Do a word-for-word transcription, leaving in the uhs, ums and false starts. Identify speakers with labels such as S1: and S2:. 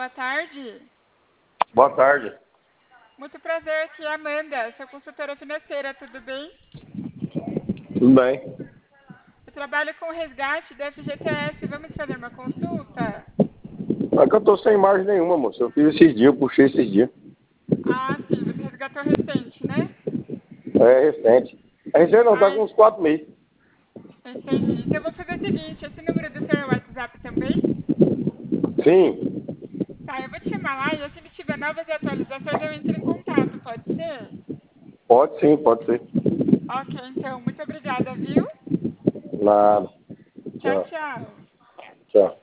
S1: boa tarde.
S2: Boa tarde.
S1: Muito prazer, aqui é a Amanda, sou consultora financeira, tudo bem?
S2: Tudo bem.
S1: Eu trabalho com resgate da F G T S, vamos fazer uma consulta?
S2: É que eu tô sem margem nenhuma, moço. Eu fiz esses dias, eu puxei esses dias.
S1: Ah, sim, você resgatou recente, né?
S2: É recente. É recente não, tá
S1: Ai,
S2: com uns quatro meses.
S1: entendi. Então eu vou fazer o seguinte, esse número do seu WhatsApp também?
S2: Sim.
S1: Tá, eu vou te chamar lá e assim que tiver novas atualizações eu entro em contato, pode ser?
S2: Pode sim, pode ser.
S1: Ok, então, muito obrigada, viu?
S2: Nada.
S1: Tchau,
S2: Tchau.
S1: tchau.
S2: Tchau.